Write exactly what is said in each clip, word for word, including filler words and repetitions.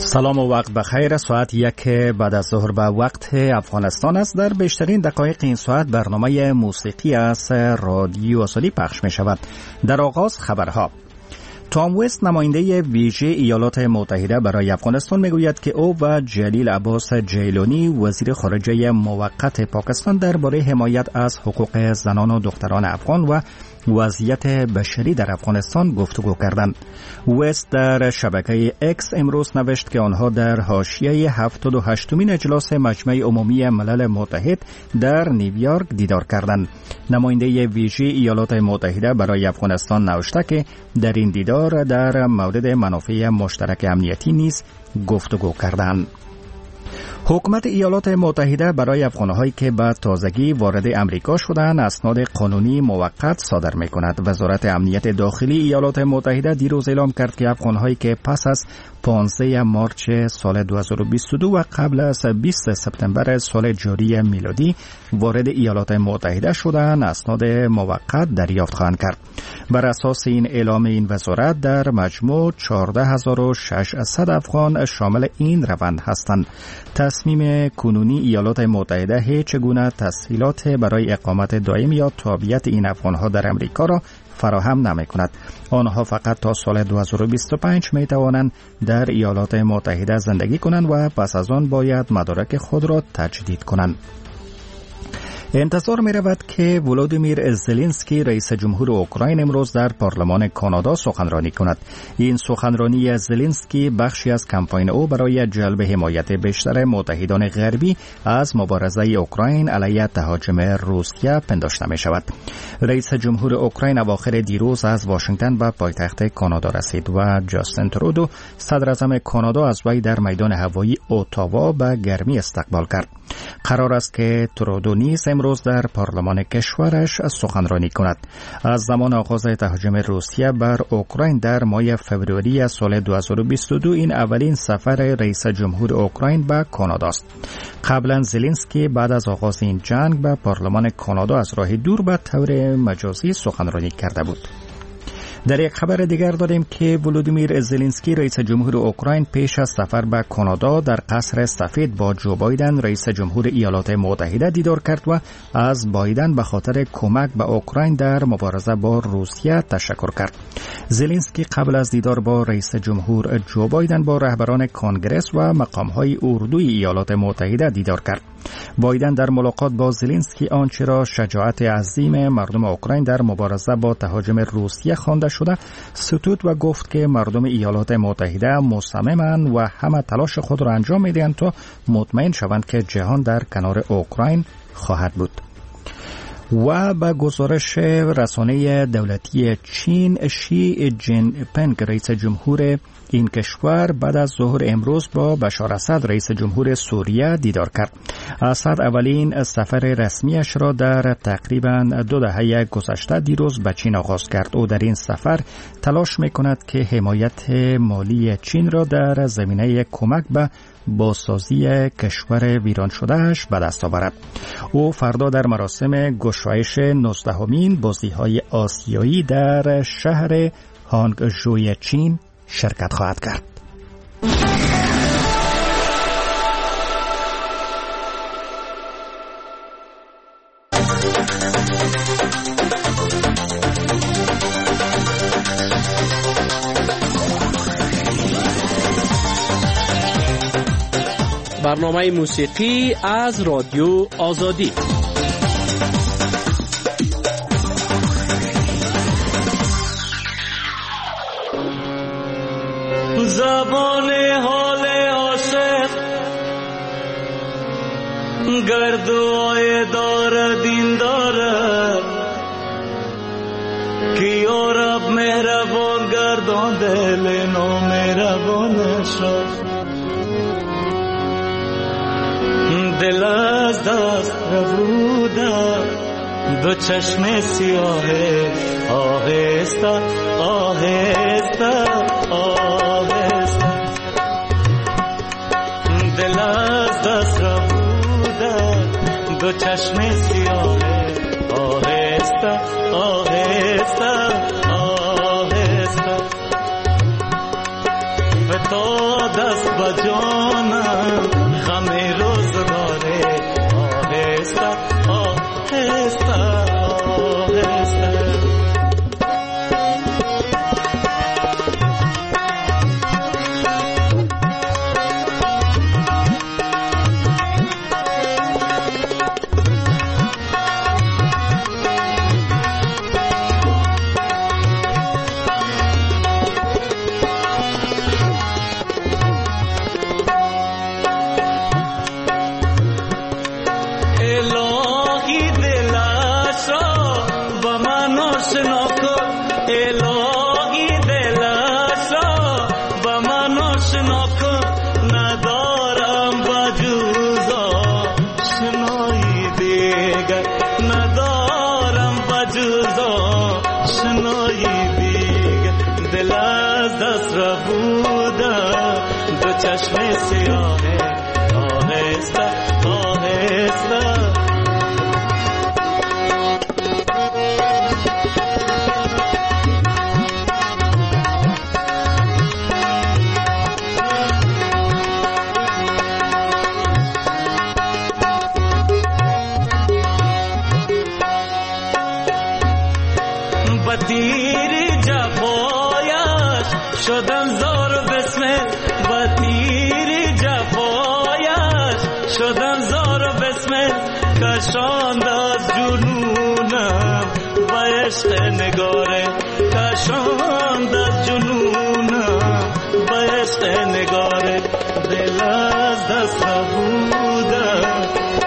سلام و وقت بخیر. ساعت یک بعد از ظهر به وقت افغانستان است. در بیشترین دقایق این ساعت برنامه موسیقی از رادیو آزادی پخش می شود. در آغاز خبرها. تام وست نماینده ویژه ایالات متحده برای افغانستان میگوید که او و جلیل عباس جیلانی وزیر خارجه موقت پاکستان درباره حمایت از حقوق زنان و دختران افغان و وضعیت بشری در افغانستان گفتگو کردند. وست در شبکه اکس امروز نوشت که آنها در حاشیه هفتاد و هشتمین اجلاس مجمع عمومی ملل متحد در نیویورک دیدار کردند. نماینده ویژه ایالات متحده برای افغانستان نوشته که در این دیدار در مورد منافع مشترک امنیتی نیز گفتگو کردند. حکومت ایالات متحده برای افغان‌هایی که به تازگی وارد امریکا شدند اسناد قانونی موقت صادر می‌کند. وزارت امنیت داخلی ایالات متحده دیروز اعلام کرد که افغان‌هایی که پس از پانزده مارچ سال دو هزار و بیست و دو و قبل از بیست سپتامبر سال جاری میلادی وارد ایالات متحده شدند اسناد موقت دریافت خواهند کرد. بر اساس این اعلام این وزارت در مجموع چهارده هزار و ششصد افغان شامل این روند هستند. تصمیم کنونی ایالات متحده هیچ گونه تسهیلات برای اقامت دائم یا تابعیت این افغان‌ها در امریکا را فراهم نمی‌کند. آنها فقط تا سال دو هزار و بیست و پنج می‌توانند در ایالات متحده زندگی کنند و پس از آن باید مدارک خود را تجدید کنند. انتظار می رود که ولودیمیر زلنسکی رئیس جمهور اوکراین امروز در پارلمان کانادا سخنرانی کند. این سخنرانی زلنسکی بخشی از کمپاین او برای جلب حمایت بیشتر متحدان غربی از مبارزه اوکراین علیه تهاجم روسیه پنداشته می شود. رئیس جمهور اوکراین اواخر دیروز از واشنگتن به پایتخت کانادا رسید و جاستین ترودو صدر اعظم کانادا از وی در میدان هوایی اتاوا به گرمی استقبال کرد. قرار است که ترودو نیز امروز در پارلمان کشورش سخنرانی کند. از زمان آغاز تهاجم روسیه بر اوکراین در ماه فوریه سال دو هزار و بیست و دو این اولین سفر رئیس جمهور اوکراین به کانادا است. قبلا زلنسکی بعد از آغاز این جنگ به پارلمان کانادا از راه دور به طور مجازی سخنرانی کرده بود. در یک خبر دیگر داریم که ولودیمیر زلنسکی رئیس جمهور اوکراین پیش از سفر به کانادا در قصر سفید با جو بایدن رئیس جمهور ایالات متحده دیدار کرد و از بایدن به خاطر کمک به اوکراین در مبارزه با روسیه تشکر کرد. زلنسکی قبل از دیدار با رئیس جمهور جو بایدن با رهبران کنگره و مقام‌های اردوی ایالات متحده دیدار کرد. بایدن در ملاقات با زلنسکی آنچه را شجاعت عظیم مردم اوکراین در مبارزه با تهاجم روسیه خوانده شده ستود و گفت که مردم ایالات متحده مصممند و همه تلاش خود را انجام می‌دهند تا مطمئن شوند که جهان در کنار اوکراین خواهد بود. و به گزارش رسانه دولتی چین، شی جین پینگ رئیس جمهور این کشور بعد از ظهر امروز با بشار اسد رئیس جمهور سوریه دیدار کرد. اسد اولین سفر رسمیش را در تقریباً دو دهه گذشته دیروز به چین آغاز کرد. او در این سفر تلاش می‌کند که حمایت مالی چین را در زمینه کمک به بازسازی کشور ویران شدهش به دست آورد. او فردا در مراسم گشایش نوزدهمین بازی‌های آسیایی در شهر هانگژوی چین شرکت خواهد کرد. برنامه موسیقی از رادیو آزادی. زبان حال عاشق گردوای دار دین داره که یارب مهربان گردان دل نو مهربان شد دل از دست ربوده دو چشم سیاه آهسته آهسته آهسته دل از دست ربوده دو چشم سیاه آهسته آهسته آهسته به فتاد است با جانم غم روزگاره آهسته آهسته آهسته. چشم سیاه آهسته آهسته. با تیر جفایش شدم زار و بسمل، با تیر جفایش شدم زار و بسمل. کشاند از جنونم با عشق نگاره، کشاند از جنونم با عشق نگاره. دل از دست بودم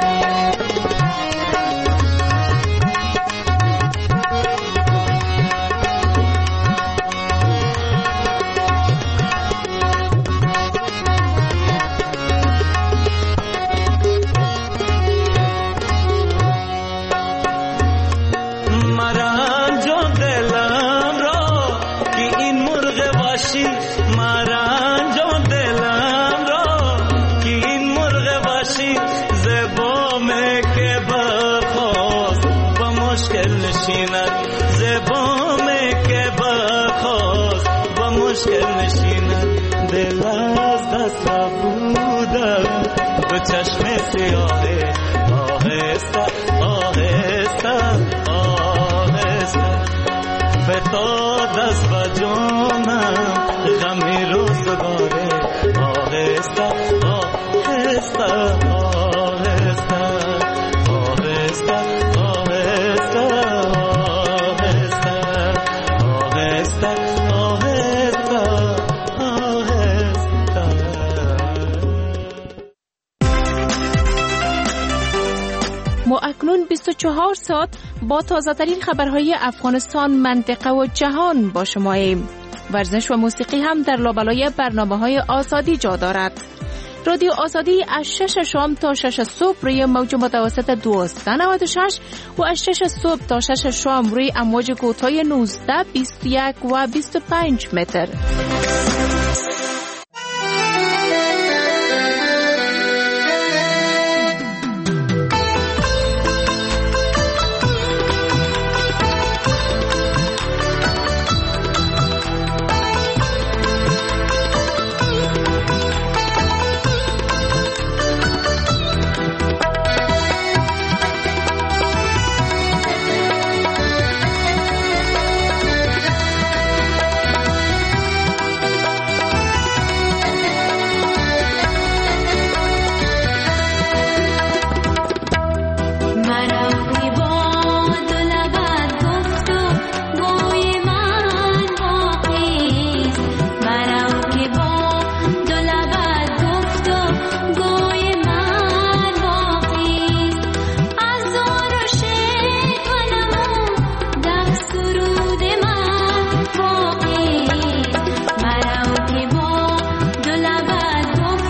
چشم سیاه آهسته آهسته آهسته. فتاد از با جانم غم روزگاره آهسته آهسته آهسته آهسته آهسته آهسته آهسته ما اکنون بیست و چهار ساعت با تازه‌ترین خبرهای افغانستان، منطقه و جهان با شماییم. ورزش و موسیقی هم در لابلای برنامه‌های آزادی جا دارد. رادیو آزادی از شش شام تا شش صبح روی موج متوسط دویست و نود و شش و از شش صبح تا شش شام روی امواج کوتاه نوزده، بیست و یک و بیست و پنج متر.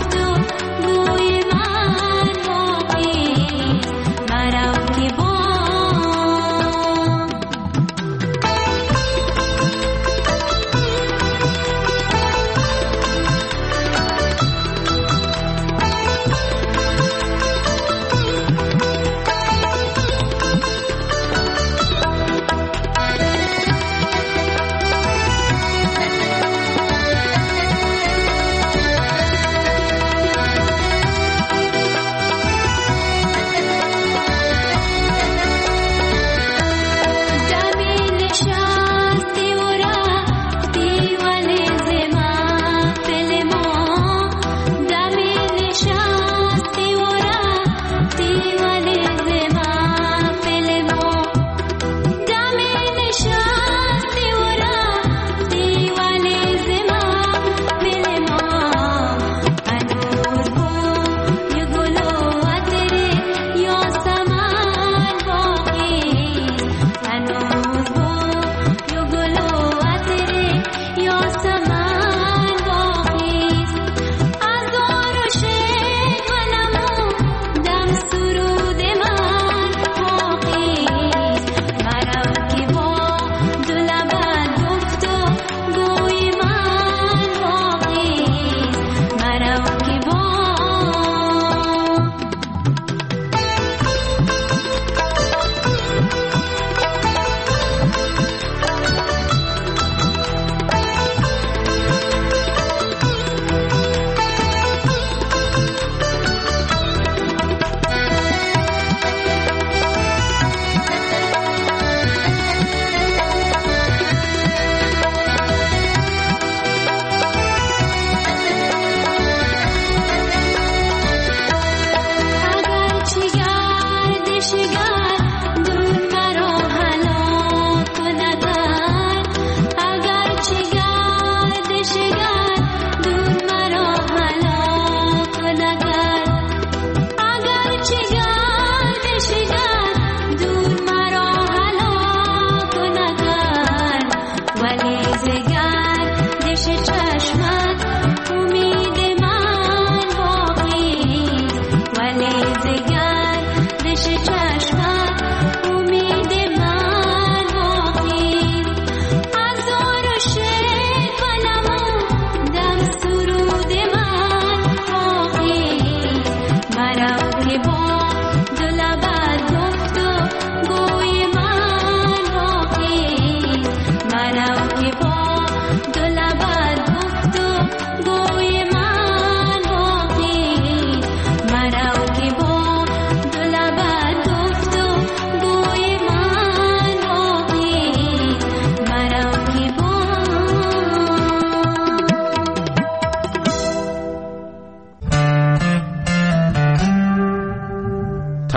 Para o que bom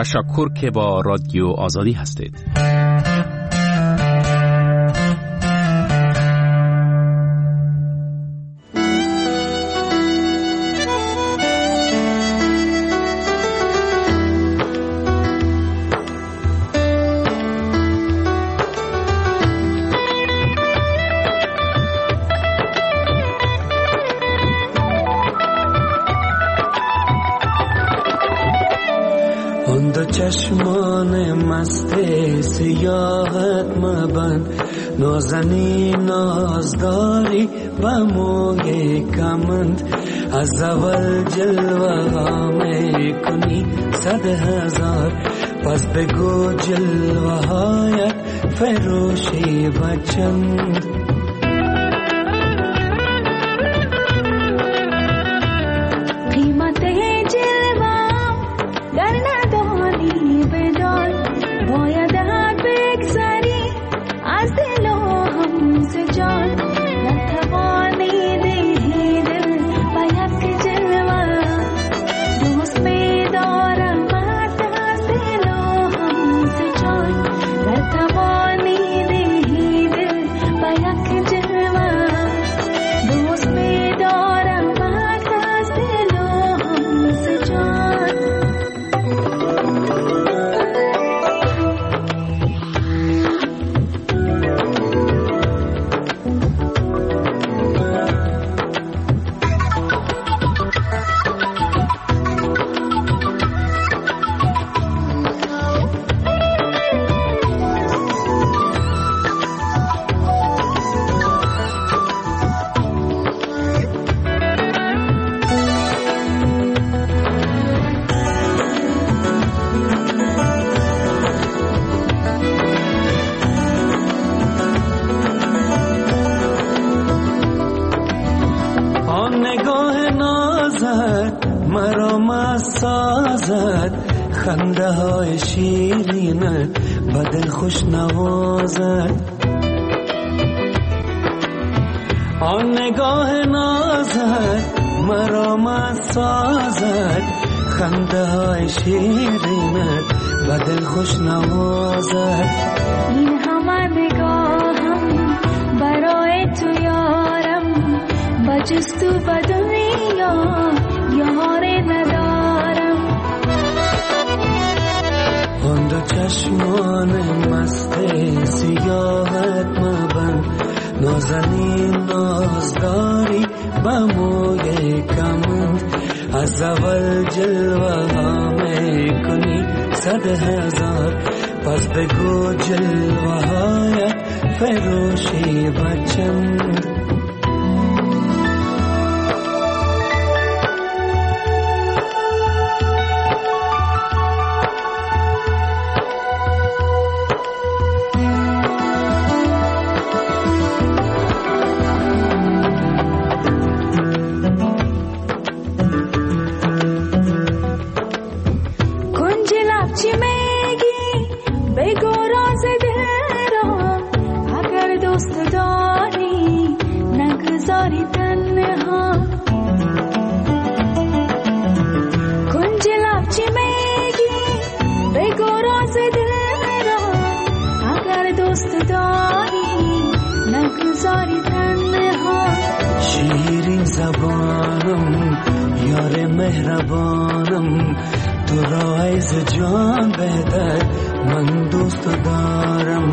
تشکر که با رادیو آزادی هستید. چشمان مست سیاحت مبند، نازنین نازداری و موی کمند، از اول جلوه ها می کنی صد هزار، پس بگو جلوه هایت فروشی و چند. خنده های شیرین بدل خوش نوازد، آن نگاه نازد مرا مست سازد، خنده های شیرین بدل خوش نوازد. این همه نگاهم برای تو یارم، بجز تو به دنیا یاری ندارم. آن دو چشمان مست سیاحت مبند، نازنین نازداری با موی کمند، از اول جلوه ها می کنی صد هزار، پس بگو جلوه هایت فروشی و چند. شیرین زبانم یار مهربانم، تو را از جان بهتر من دوست دارم.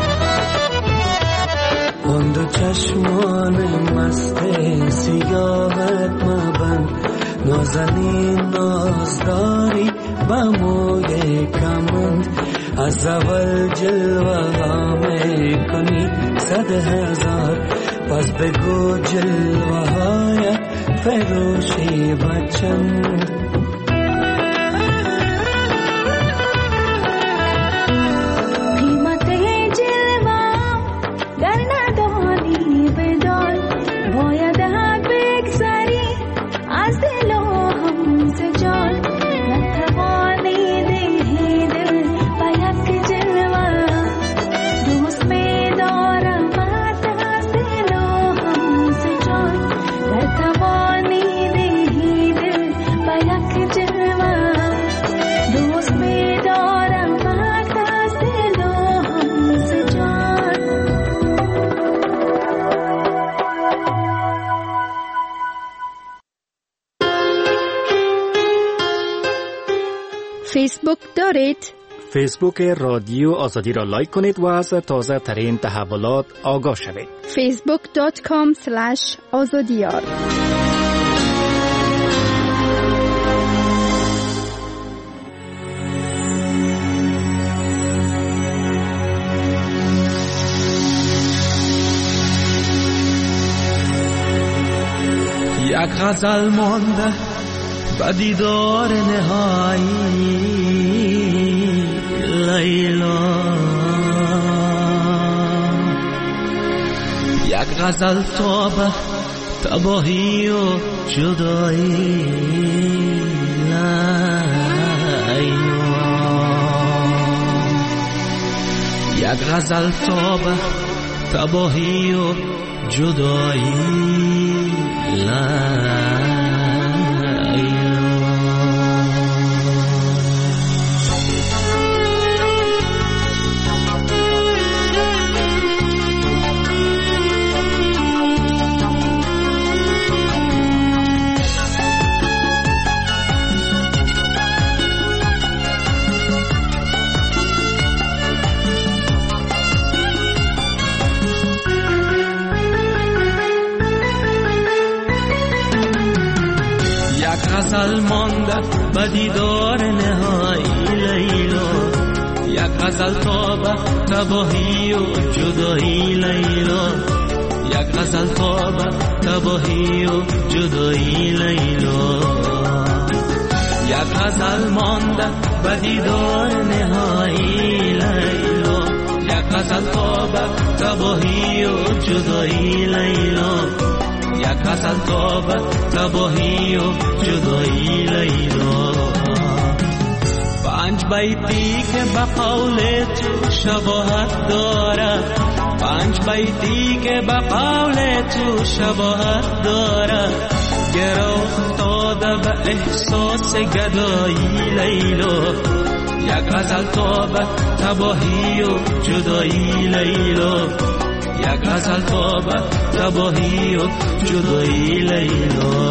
آن دو چشمان مست سیاحت مبند، نازنین نازداری با موی کمند، از اول جلوه ها می کنی صد هزار، پس بگو جلوه هایت فروشی و چند. I فیسبوک دارید؟ فیسبوک رادیو آزادی را لایک کنید و از تازه ترین تحولات آگاه شوید. فیسبوک دات کام اسلش آزادیار. یک غزل مانده به دیدار نهایی لیلا، یک غزل تا به تباهی و جدایی لیلا، یک غزل تا به تباهی و جدایی لیلا. غزل مانده به دیدار نهایی لیلا، یک غزل تا به تباهی و جدایی لیلا، یک غزل تا به تباهی و جدایی لیلا، یک غزل مانده به دیدار نهایی لیلا، یک غزل تا به تباهی و جدایی لیلا، یک غزل تا به تباهی و جدایی لیلا. پنج بیتی که به قول تو شباهت داره، پنج بیتی که به قول تو شباهت داره، گره افتاده به احساس گدایی لیلا، یک غزل تا به تباهی و جدایی لیلا، یک غزل تا به تباهی و جدایی لیلا.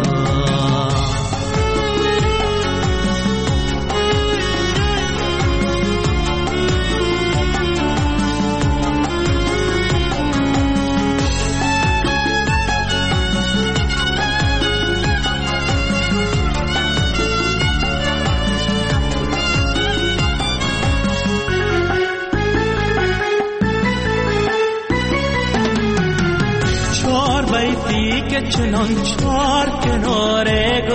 چنان چار کنار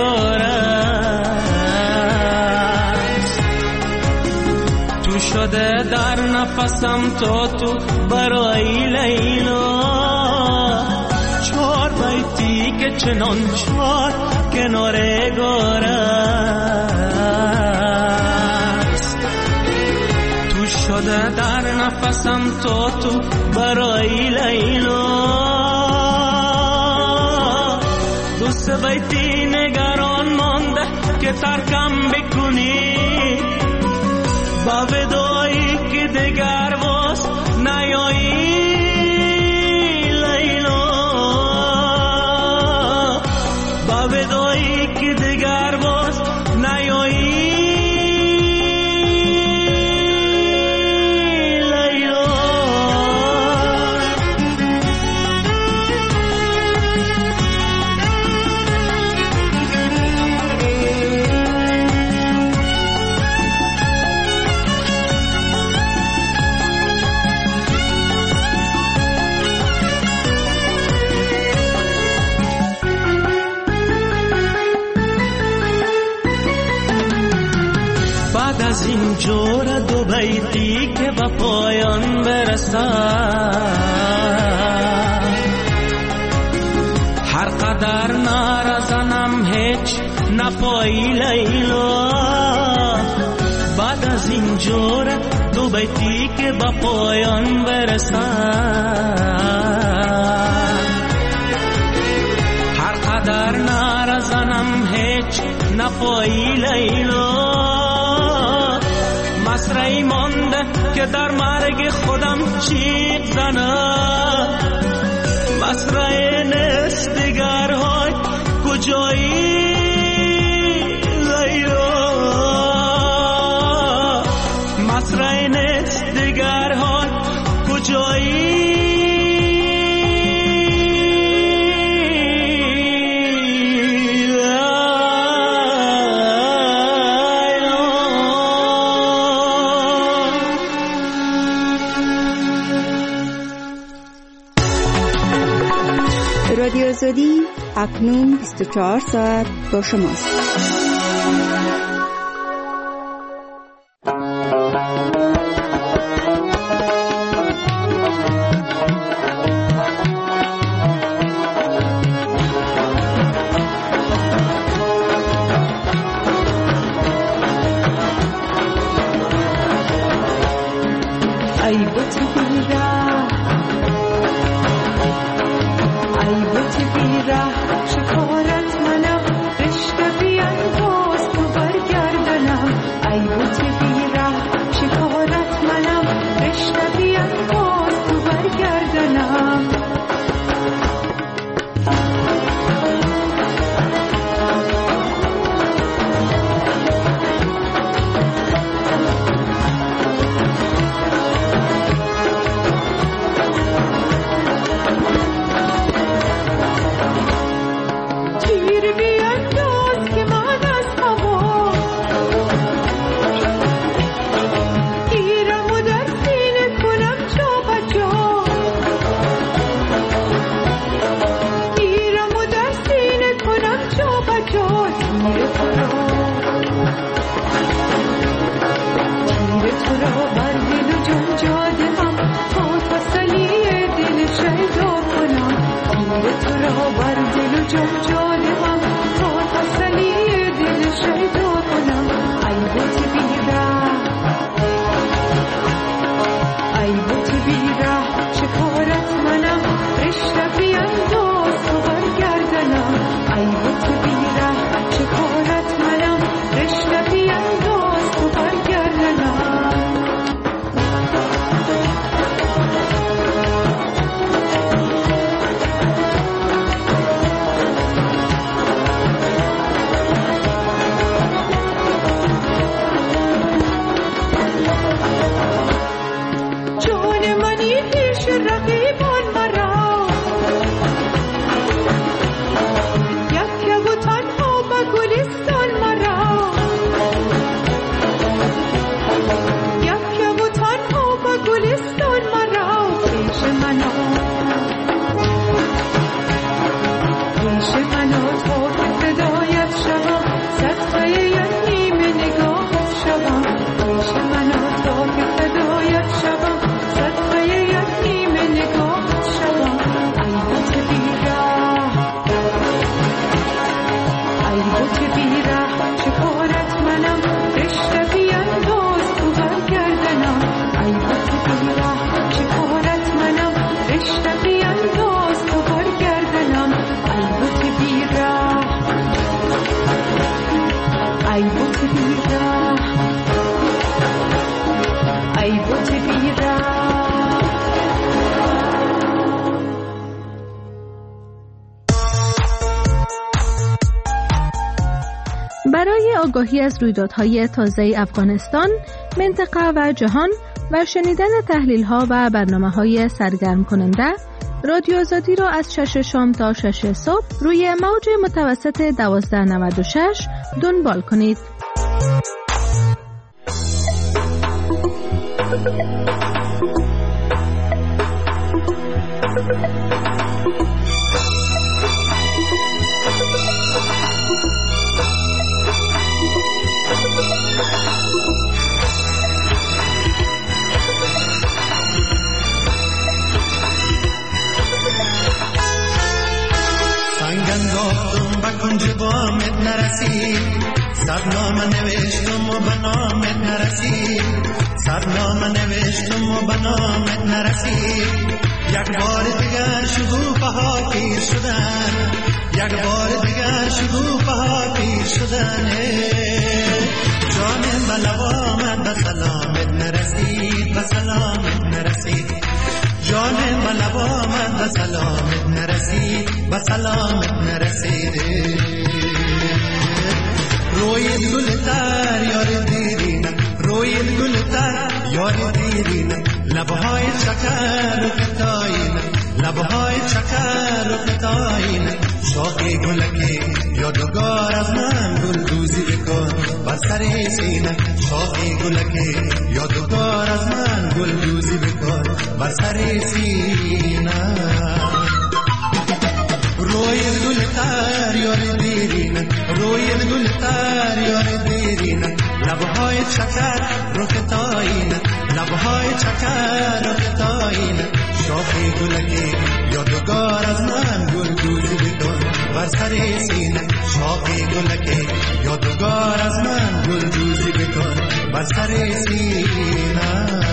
گارست، تو شده در نفسم تا تو برای لیلا، چار بیتی که چنان چار کنار گارست، تو شده در نفسم تا تو برای لیلا. دوست بیتی نگران مانده که ترکم بکنی، با ودایی که دگر باز نیایی لیلا، با ودایی که دگر باز نیایی از این جور دو بیتی که به پایان برسد، هر قدر نرزنم هیچ نپایی لیلا، بعد از این جور دو بیتی که به پایان برسد، هر قدر نرزنم هیچ نپایی لیلا. مسرعی مانده که در مرگ خودم چیق زنه، مسرعی نست دیگرهای کجایی لیلا، مطرح نیست دیگر حال کجایی رادیو آزادی اکنون بیست و چهار ساعت با شماست. برای آگاهی از رویدادهای تازه افغانستان، منطقه و جهان و شنیدن تحلیل‌ها و برنامه‌های سرگرم کننده، رادیو آزادی را از شش شام تا شش صبح روی موج متوسط دوازده نود و شش دنبال کنید. کنج بامت نرسید، صدنامه نوشتم و به نامت نرسید، صدنامه نوشتم و به نامت نرسید. یک بار دیگر شکوفه ها پیر شدن، یک بار دیگر شکوفه ها پیر شدن. جانم به لبامت به سلامت نرسید، به سلامت نرسید. جانم به لبامت به سلامت نرسید، به سلامت نرسید. روی گل تر یار دیدینم، روی گل تر یاری دیرین لبهای شکر و فتایین لبهای شکر و فتایین شاخی گلکی یادگار از من گل دوزی بکن بر سر سینه شاخی گلکی یادگار از من گل دوزی بکن بر سر سینه روی گل تر یار دیرین روی گل تر یار دیرین لبهای شکر رو فتایین لبهای شکر رو فتایین شاخی گلکی یادگار از من گل دوزی بکن بر سر سینه شاخی گلکی یادگار از من گل دوزی بکن بر سر سینه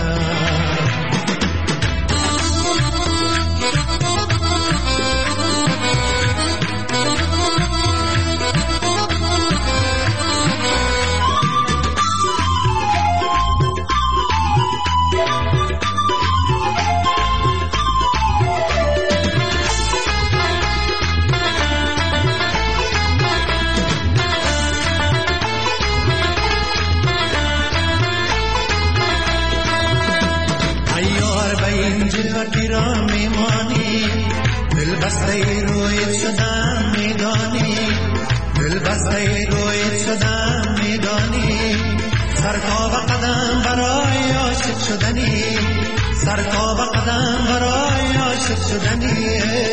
را میمانی دل بسته روی شدن میدانی دل بسته روی شدن میدانی سر تا به قدم برای عاشق شدنی سر تا به قدم برای عاشق شدنی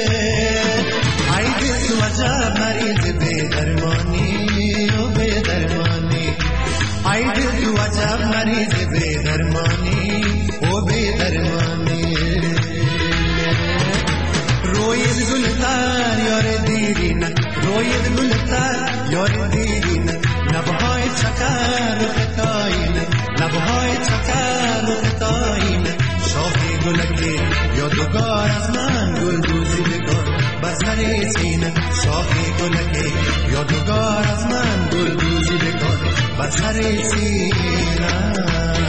ای دل تو عجب مریض بی درمانی و بی درمانی ای دل تو عجب مریض بی درمانی و بی درمانی روید گلتر یار دیرین روید گلتر یار دیرین لبهای شکر و فتایین لبهای شکر و فتایین شاخی گلکی یادگار از من گل دوزی بکن بر سر سینه شاخی گلکی یادگار از من گل دوزی بکن بر سر سینه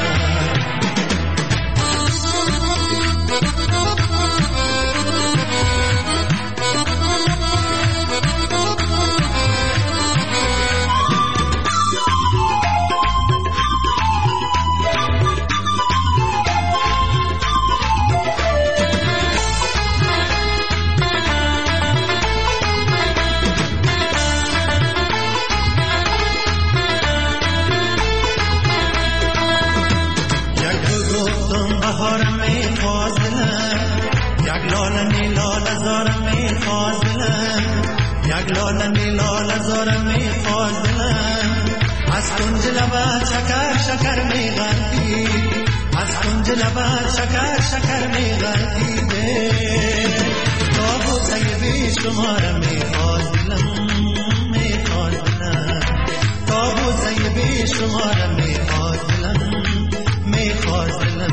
شکر شکر میغلطی از کنج لبت شکر شکر میغلطی تا بوسه بی شمار میخواست دلم میخواست دلم تا بوسه بی شمار میخواست دلم میخواست دلم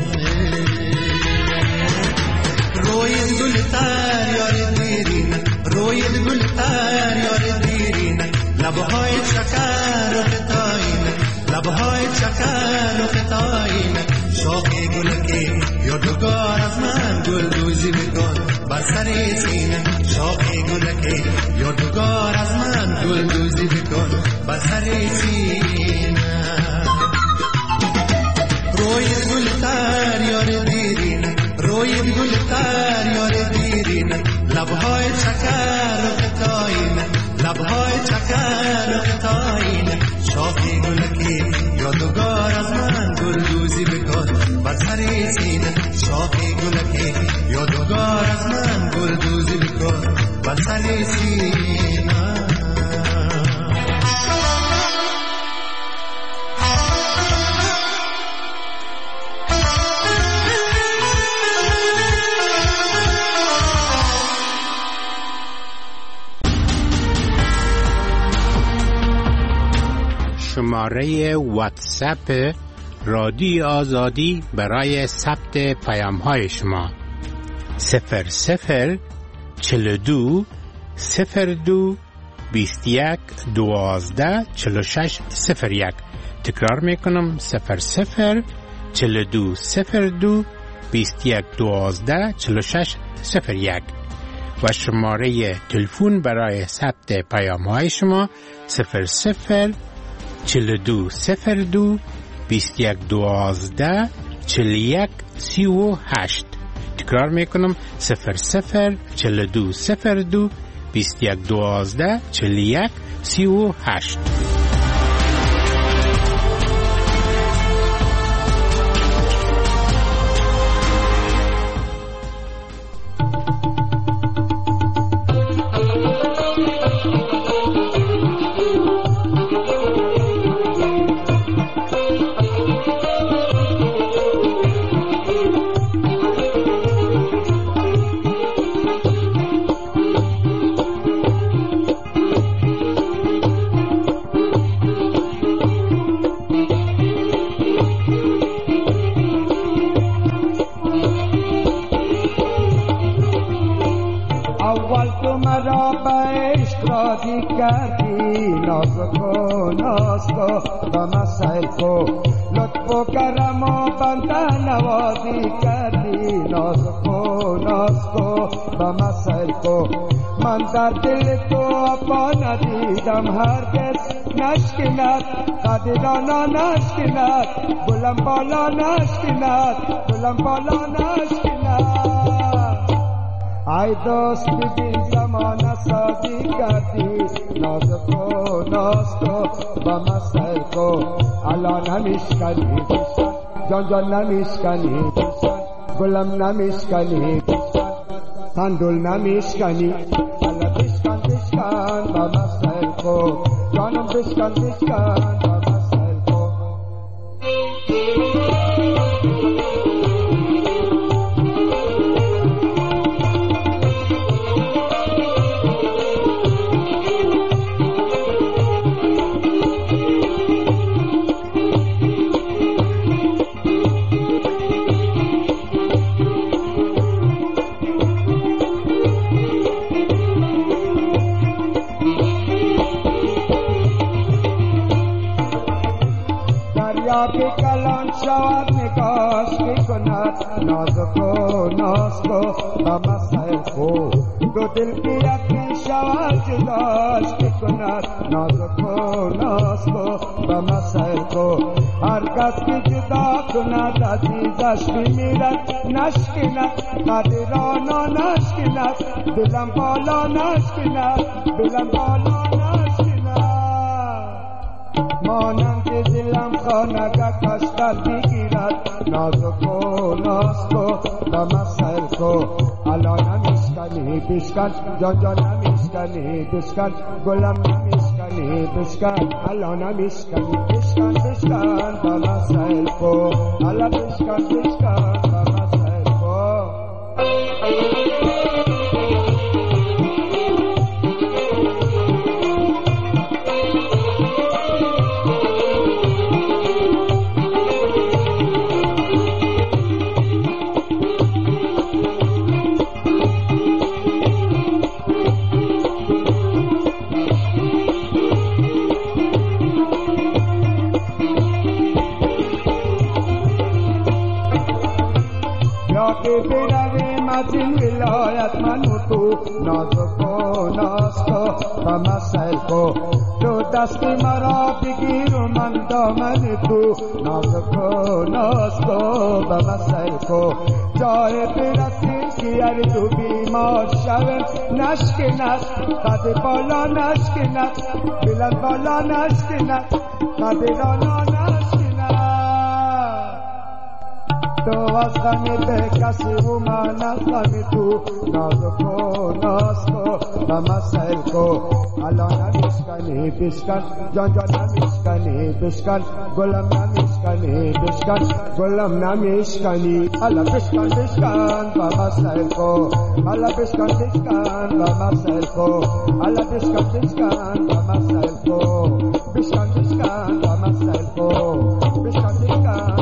روید گلتر یار دیرین روید گلتر یار دیرین لبهای شکر و فتایین لبهای شکر و فتایین شاخی گلکی یادگار از من گل دوزی بکن بر سر سینه شاخی گلکی یادگار از من گل دوزی بکن بر سر سینه روید گلتر یار دیرین روید گلتر یار دیرین لبهای شکر و فتایین لبهای شکر و فتایین شاخی گلکی یادگار از من گل دوزی بکن بر سر سینه شاخی گلکی یادگار از من گل دوزی بکن بر سر سینه شماره واتساپ رادیو آزادی برای ثبت پیام های شما صفر صفر چل دو صفر دو بیست یک دوازده چل شش صفر یک. تکرار میکنم صفر صفر چل دو صفر دو بیست یک دوازده چل شش صفر یک و شماره تلفن برای ثبت پیام های شما صفر صفر چل دو صفر دو بیست یک دوازده چهل و یک سی و هشت. تکرار میکنم صفر صفر چهل و دو صفر دو بیست و یک دوازده چهل و یک سی و هشت. در دل تو اپا ندیدم هرگز نشکند قدرانا نشکند بلند بالا نشکند بلند بالا نشکند ای دوست ببین زمان سازی کردی ناز کو ناز کو با مسئل کو الان نمیشکنی دوستان جان جان نمیشکنی دوستان گلم نمیشکنی دوستان تندول نمیشکنی بشکن بشکن با مسئل کو جانم بشکن بشکن با مسئل کو که کلان شود نگاش می کند ناز کو ناز کو با مسئل کو دو دل کی یکی شود جداش می کند ناز کو ناز کو با مسئل کو هر کس کی جدا کند عزیزش میمیرد نشکند قدرانا نشکند دلم بالا نشکند دلم بالا نشکند مانم که دلم خانگه کشتر بگیرد نازکو نازکو با مسئل کو الان نمیشکنی بشکن جان جان نمیشکنی بشکن گلم نمیشکنی بشکن الان نمیشکنی بشکن بشکن با مسئل کو الان بشکن بشکن با مسئل کو برویم از این ولایت من و تو نازکو نازکو با مسئل کو تو دستی مرا بگیر و من دامن تو نازکو نازکو با مسئل کو جای برسیم که هر دو بیمار شویم نشکند قد بالا نشکند بلند بالا نشکند قدرانا نشکند تو از غمی به کسی و من از غمی تو نازکو نازکو و مسئل کو الان نمیشکنی بشکن جان جان نمیشکنی بشکن گلم نمیشکنی بشکن گلم نمیشکنی الان بشکن بشکن و مسئل کو الان بشکن بشکن و مسئل کو الان بشکن بشکن و مسئل کو بشکن بشکن و مسئل کو بشکن بشکن.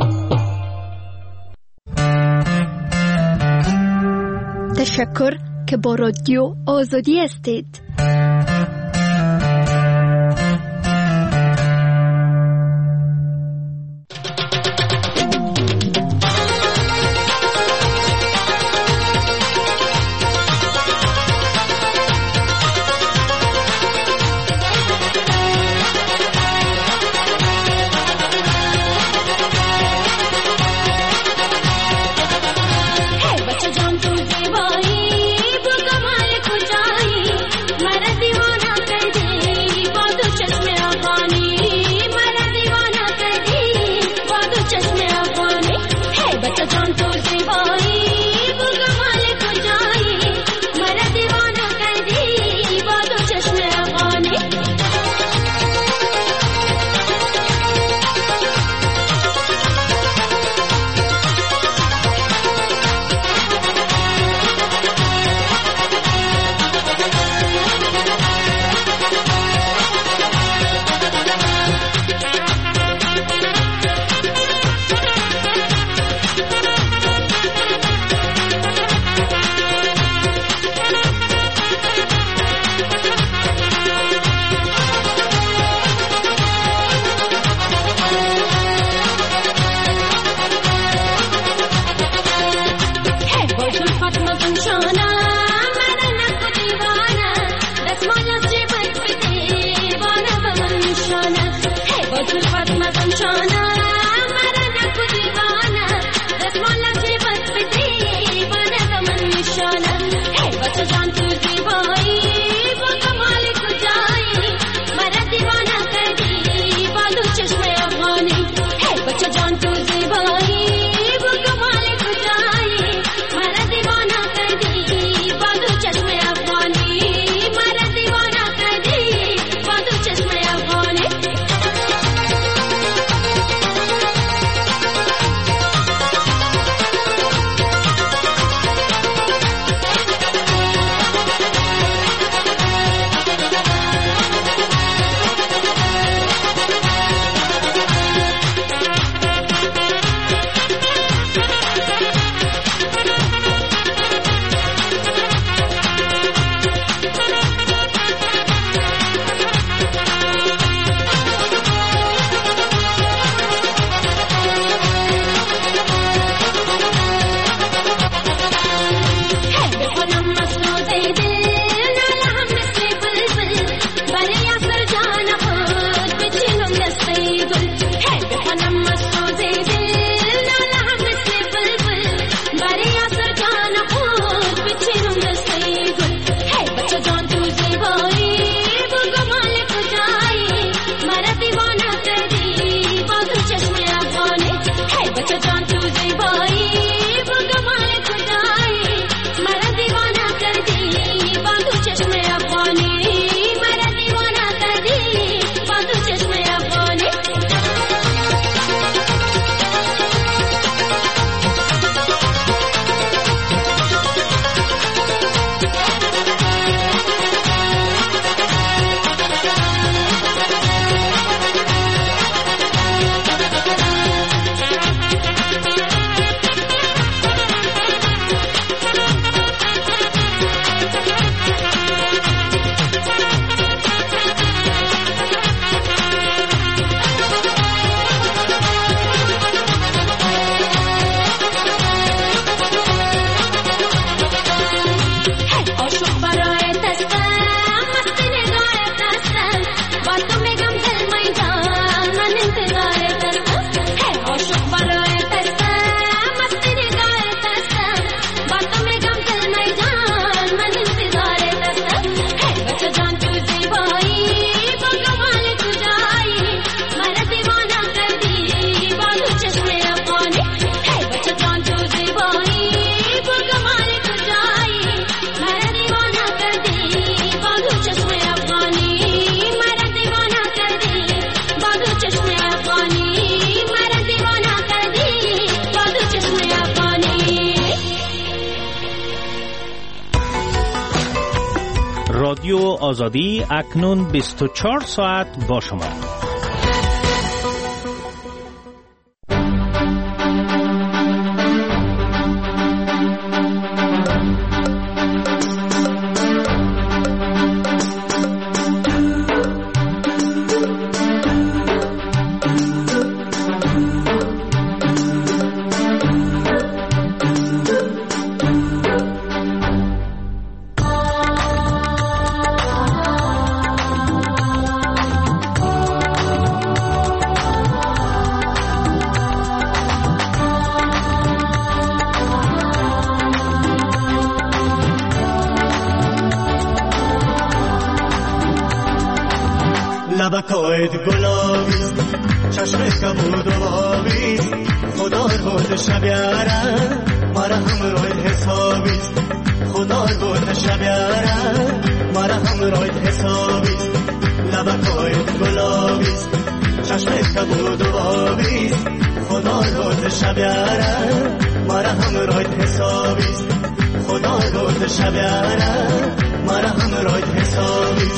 تشکر که با رادیو آزادی هستید. رادیو آزادی اکنون بیست و چهار ساعت با شما. لبکایت گلابی چشمت کبود و آبی خدا بود شبیاره مرا همراهت حسابی خدا بود شبیاره مرا همراهت حسابی لبکایت گلابی چشمت کبود و آبی خدا بود شبیاره مرا همراهت حسابی خدا بود شبیاره مرا همراهت حسابی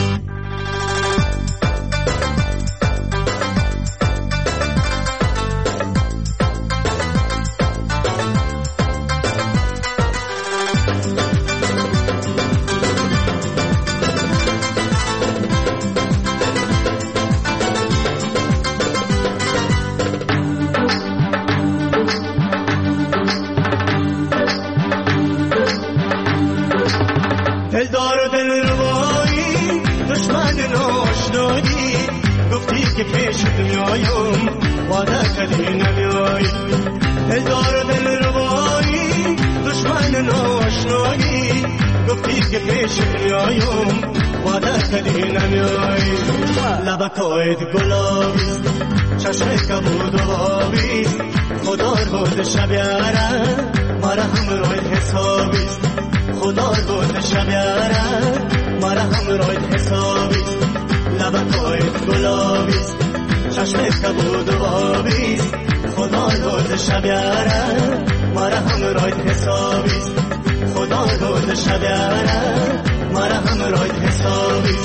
دلدار و دلربایی دشمن ناشنایی گفتی که پیش دنیایم وعده کردی نمیایی دلدار و دلربایی دشمن ناشنایی گفتی که پیش دنیایم وعده کردی نمیایی لبکایت گلابی چشمت کبود و آبی خدا بود شبیاره مرا همراهت حسابی خدا بود شبیاره مرا همراهت حسابی لبکایت گلابی چشمت کبود و آبی خدا بود شبیاره مرا همراهت حسابی خدا بود شبیاره مرا همراهت حسابی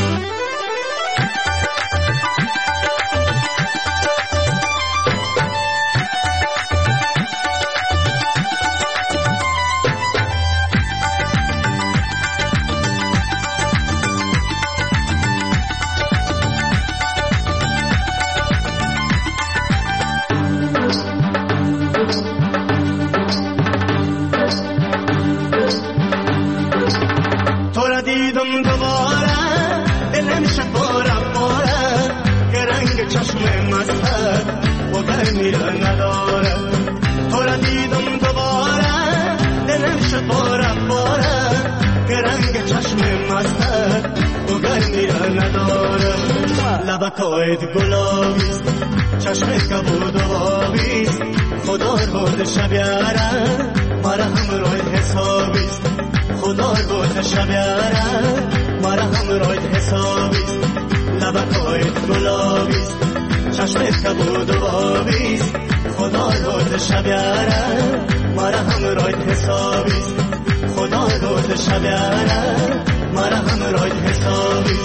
دیدم دوباره دلم شد باره باره که رنگ چشم مستت و گرمی را نداره تو را دیدم دوباره دلم شد باره باره که رنگ چشم مستت و گرمی را نداره لبکایت گلابی چشمت کبود و آبی خدا بود شبیاره مرا همراهت حسابی خدا بود شبیاره مرا همراهت حسابی لبکایت گلابی چشمت کبود و آبی خدا بود شبیاره مرا همراهت حسابی خدا بود شبیاره مرا همراهت حسابی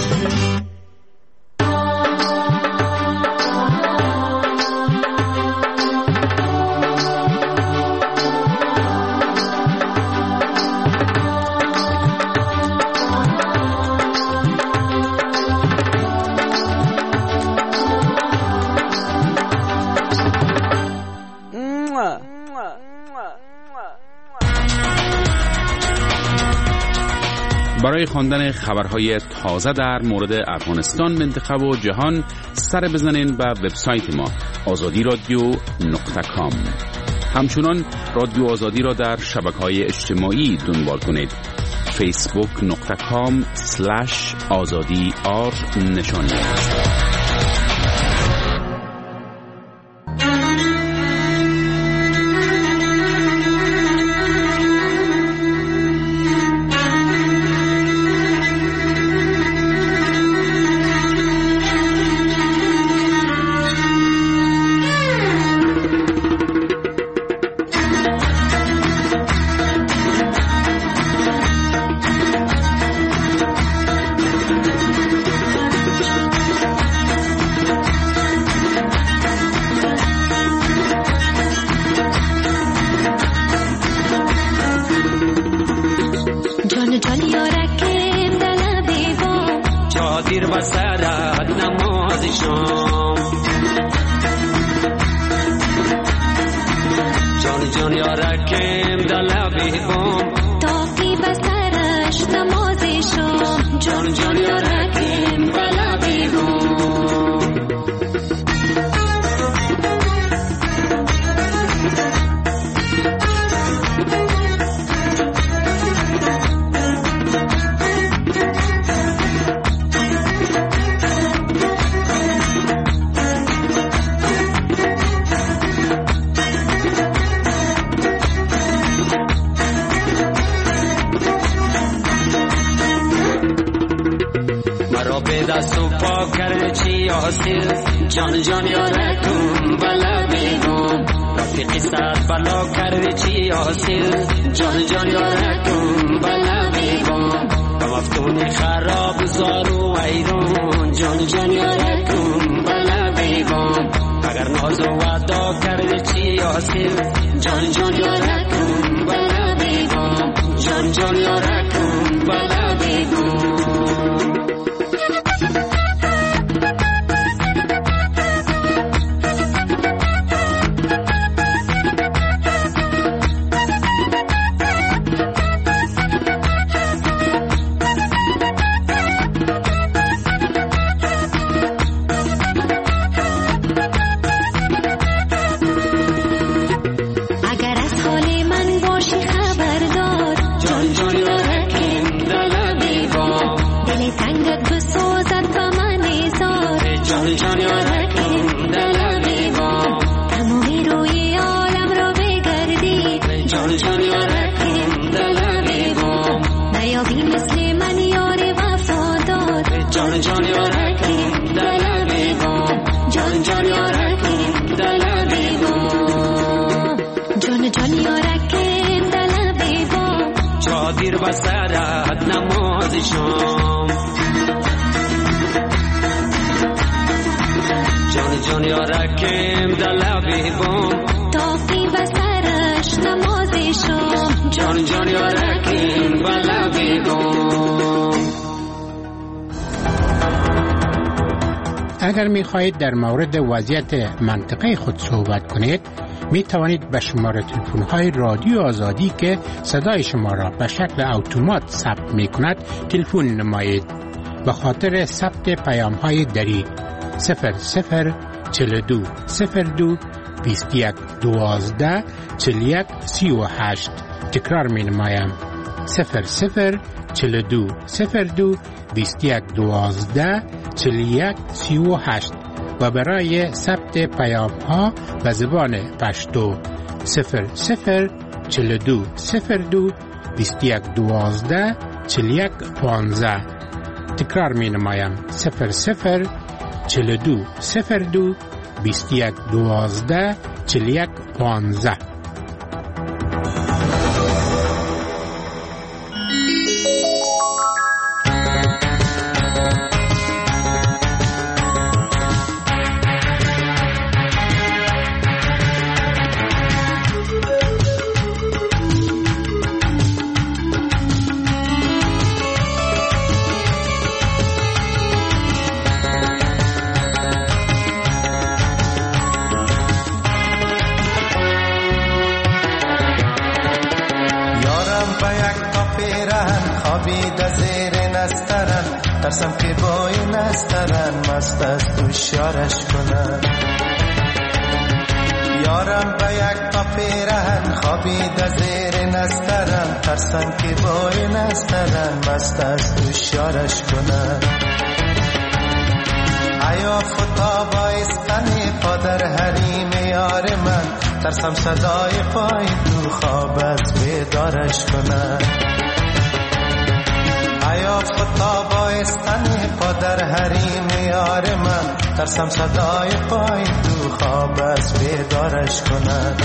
برای خواندن خبرهای تازه در مورد افغانستان، منطقه و جهان سر بزنین به وبسایت ما آزادی رادیو نقطه کام. همچنان رادیو آزادی را در شبکه‌های اجتماعی دنبال کنید. فیسبوک نقطه کام سلش آزادی آر نشانی است. نمازشم جان جان یارکم دلبی بام تاقی بسرش نمازشم جان جان یارکم دلبی بام دست و پا کرده چی حاصل جان جان یارکم بلا بیگم رفیقی صد بلا کرده چی حاصل جان جان یارکم بلا بیگم مفتون خراب زارو ویرون جان جان یارکم بلا بیگم اگر ناز و وعدا کرده چی حاصل جان جان یارکم بلا بیگم جان جان یارکم بلا بیگم دیر بسرت نمازشم جان جان یارکم دلبی بام تاقی بسرش نمازشم جان جان یارکم دلبی بام. اگر می خواهید در مورد وضعیت منطقه خود صحبت کنید می توانید به شماره تلفن های رادیو آزادی که صدای شما را به شکل اتومات ثبت می کند تلفن نمایید. به خاطر ثبت پیام های دری صفر صفر چهل و دو صفر دو بیست و یک دوازده چهل و یک سی و هشت. تکرار می نمایم صفر صفر چهل و دو صفر دو بیست و یک دوازده چهل و یک سی و هشت و برای ثبت پیام ها به زبان پشتو صفر صفر چهل و دو صفر دو بیست و یک دوازده چهل و یک پانزده. تکرار می نمایم صفر صفر چهل و دو صفر دو بیست و یک دوازده چهل و یک پانزده. ترسم که با این استرن مست از دوشیارش کنن یارم به یک پا پیرهن خوابید زیر نسترن ترسم که با این استرن مست از دوشیارش کنن ایا فتا بایستن پا در حریم یار من ترسم صدای پای دو خواب از بیدارش کنن ایا فتا بایستن پا در حریم یار من ترسم صدای پای دو خواب از بیدارش کنن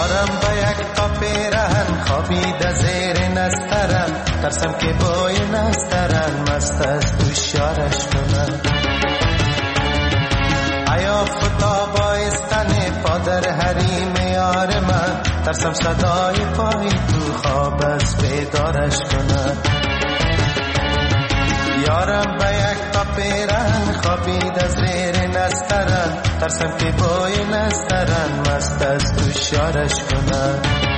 یارم با یک تا پیرهن خوابیده زیر نسترن ترسم که بای نسترن مست از دوش یارش کنن ایا فتا بایستن پادر حریم یار من ترسم صدای پای تو خواب از بیدارش کنن یارم با یک تا پیرهن خوابیده زیر نسترن ترسم که بای نسترن مست از دوش یارش کنن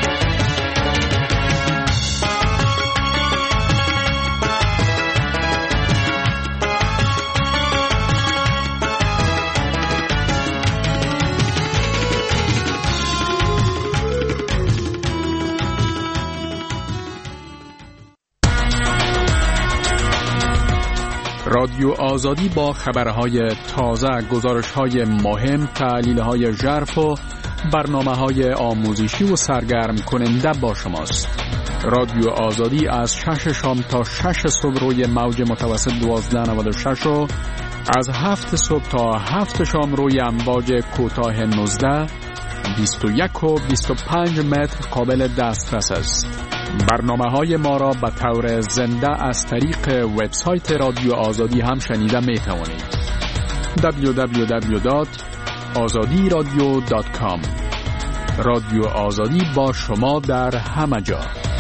رادیو آزادی با خبرهای تازه، گزارش‌های مهم، تحلیل‌های ژرف و برنامه‌های آموزشی و سرگرم کننده با شماست. رادیو آزادی از شش شام تا شش صبح روی موج متوسط دوازده نود و شش و از هفت صبح تا هفت شام روی امواج کوتاه نوزده، بیست و یک و بیست و پنج متر قابل دسترس است. برنامه‌های ما را به طور زنده از طریق وبسایت رادیو آزادی هم شنیده می توانید. دبلیو دبلیو دبلیو دات آزادی رادیو دات کام. رادیو آزادی با شما در همه جا.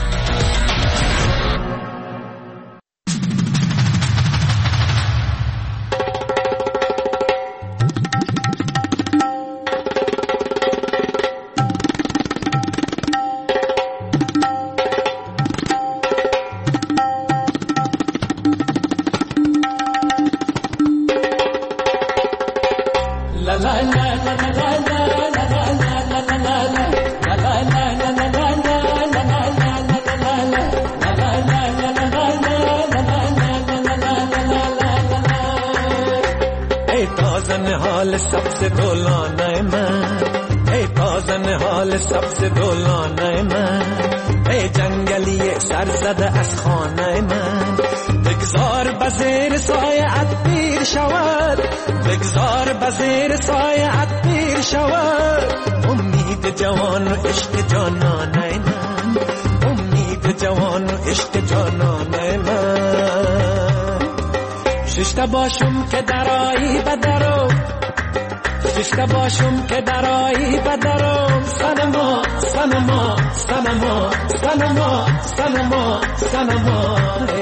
सबसे दोलाना मैं ए ताज़न हाल सबसे दोलाना मैं ए जंगलिए सरज़दा از خانه من بگذار بزیر سایه‌ات پیر شود بگذار بزیر سایه‌ات پیر شود امید جوان و عشق جانانه من امید جوان و عشق جانانه من ششته باشم که درایی بدرو ششته باشم که درایی بدرم سنما سنما سنما سنما سنما سنما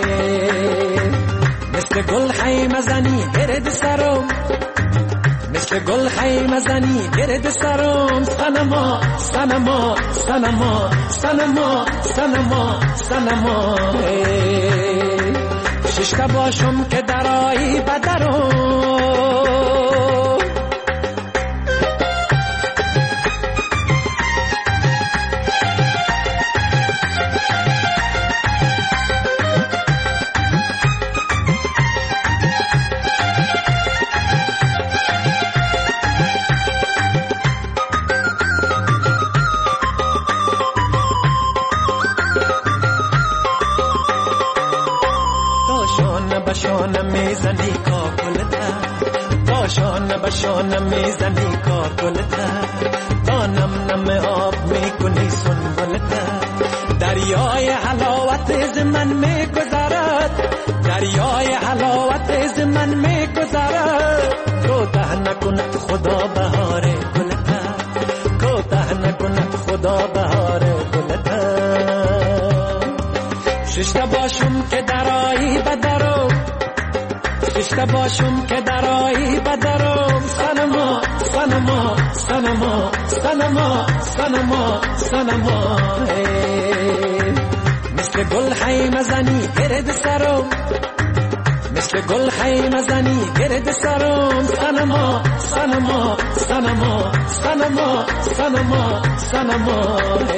مثل گل خیمه زنی گرد سرم مثل گل خیمه زنی گرد سرم سنما سنما سنما سنما سنما سنما ششته باشم که درایی بدرم باشان میزنی کاکلتا باشان باشان میزنی کاکلتا تا نم نم آب میکنی سنبلتا دریای حلاوت از من میگذرد دریای حلاوت از من میگذرد کوتاه نکند خدا بهار گلتا کوتاه نکند خدا بهار گلتا ششته باشم که درایی بدرو ششته باشم که درایی بدرم سنما سنما سنما سنما سنما سنما مثل گل خیمه زنی گرد سرم مثل گل خیمه زنی گرد سرم سنما سنما سنما سنما سنما سنما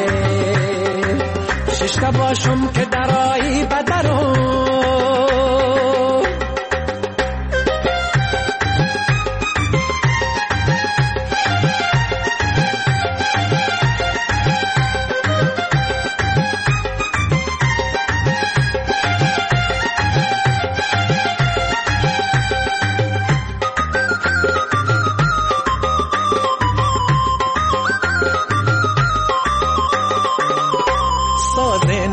ششته باشم که درایی بدرم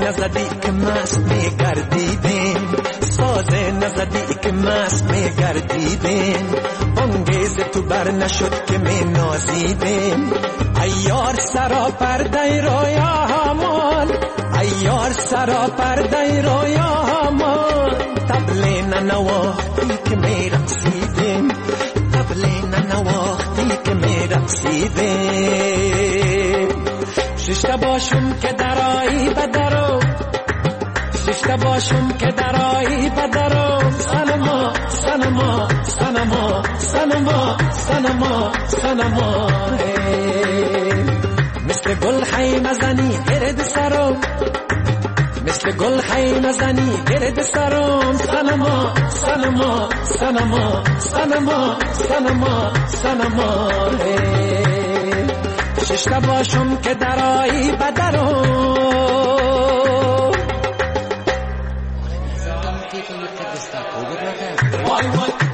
نزدی که مست میگردیدیم، سازه نزدی که مست میگردیدیم، بانگیز تو بر نشد که می نازیدیم. ایار سرا پرده رویا همان، ایار سرا پرده رویا همان، تبلی ننواختی که می رقصیدیم، تبلی ننواختی که می رقصیدیم. ششته باشم که درایی بدرو، ششته باشم که درایی بدرو، سنما سنما سنما سنما سنما سنما. مثل گل خی مزنی گرد سرم، مثل گل خی مزنی گرد سرم، سنما سنما سنما سنما سنما سنما. ششته باشم که درایی بدرم. وای وای